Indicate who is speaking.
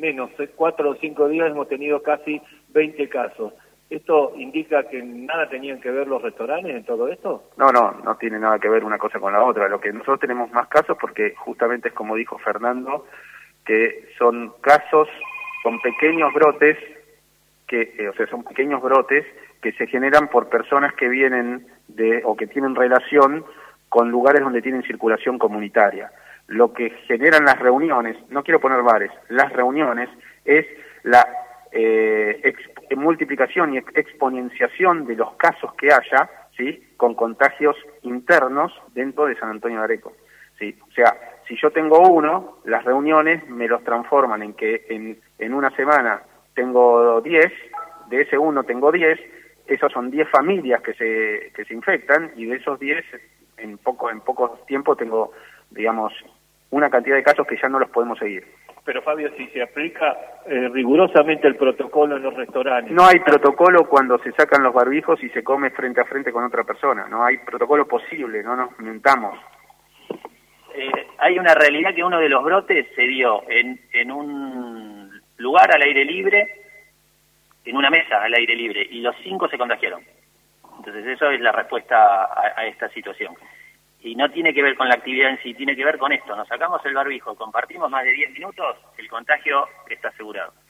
Speaker 1: menos 4 o 5 días hemos tenido casi 20 casos. ¿Esto indica que nada tenían que ver los restaurantes en todo esto?
Speaker 2: No tiene nada que ver una cosa con la otra. Lo que nosotros tenemos más casos porque justamente es como dijo Fernando, que son casos con pequeños brotes, son pequeños brotes que se generan por personas que vienen o que tienen relación con lugares donde tienen circulación comunitaria. Lo que generan las reuniones, no quiero poner bares, las reuniones es la multiplicación y exponenciación de los casos que haya, ¿sí?, con contagios internos dentro de San Antonio de Areco, ¿sí? O sea, si yo tengo uno, las reuniones me los transforman en que en una semana tengo 10, de ese uno tengo 10, esos son 10 familias que se infectan, y de esos 10, en poco tiempo tengo, digamos, una cantidad de casos que ya no los podemos seguir.
Speaker 1: Pero Fabio, si se aplica rigurosamente el protocolo en los restaurantes...
Speaker 2: No hay protocolo cuando se sacan los barbijos y se come frente a frente con otra persona, no hay protocolo posible, no nos mentamos.
Speaker 3: Hay una realidad que uno de los brotes se dio en un lugar al aire libre, en una mesa al aire libre, y los 5 se contagiaron. Entonces eso es la respuesta a esta situación. Y no tiene que ver con la actividad en sí, tiene que ver con esto. Nos sacamos el barbijo, compartimos más de 10 minutos, el contagio está asegurado.